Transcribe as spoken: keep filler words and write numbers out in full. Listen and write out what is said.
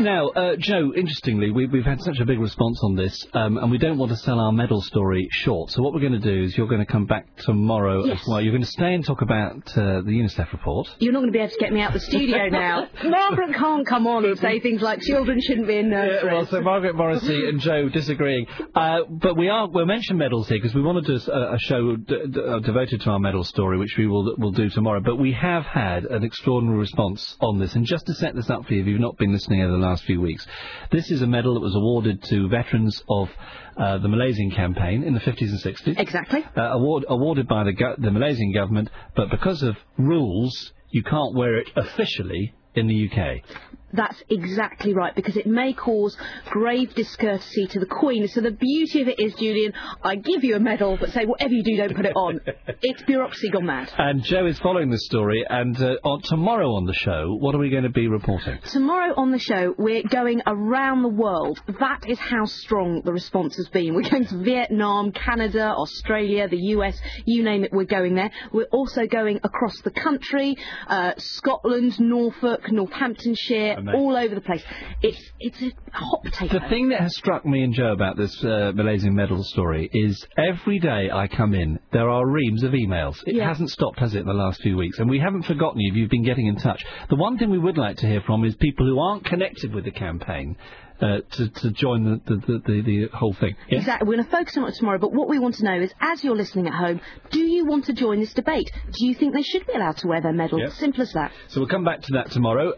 Now, uh, Joe, interestingly, we, we've had such a big response on this, um, and we don't want to sell our medal story short. So what we're going to do is you're going to come back tomorrow yes. as well. You're going to stay and talk about uh, the UNICEF report. You're not going to be able to get me out the studio now. Margaret can't come on and say things like children shouldn't be in nurseries. Yeah, well, so Margaret Morrissey and Joe disagreeing. Uh, but we are, we'll mention medals here because we want to do a, a show d- d- uh, devoted to our medal story, which we will will do tomorrow. But we have had an extraordinary response on this. And just to set this up for you, if you've not been listening over the last few weeks, this is a medal that was awarded to veterans of uh, the Malaysian campaign in the fifties and sixties. Exactly. Uh, award, awarded by the, go- the Malaysian government, but because of rules, you can't wear it officially in the U K. That's exactly right, because it may cause grave discourtesy to the Queen. So the beauty of it is, Julian, I give you a medal, but say whatever you do, don't put it on. It's bureaucracy gone mad. And Joe is following this story, and uh, on, tomorrow on the show, what are we going to be reporting? Tomorrow on the show, we're going around the world. That is how strong the response has been. We're going to Vietnam, Canada, Australia, the U S, you name it, we're going there. We're also going across the country, uh, Scotland, Norfolk, Northamptonshire, Amazing. All over the place. It's it's a hot potato. The thing that has struck me and Joe about this uh, Malaysian medal story is every day I come in, there are reams of emails. It yeah. hasn't stopped, has it, in the last few weeks? And we haven't forgotten you if you've been getting in touch. The one thing we would like to hear from is people who aren't connected with the campaign. Uh, to, to join the, the, the, the whole thing. Yeah? Exactly. We're going to focus on it tomorrow, but what we want to know is, as you're listening at home, do you want to join this debate? Do you think they should be allowed to wear their medal? Yep. Simple as that. So we'll come back to that tomorrow.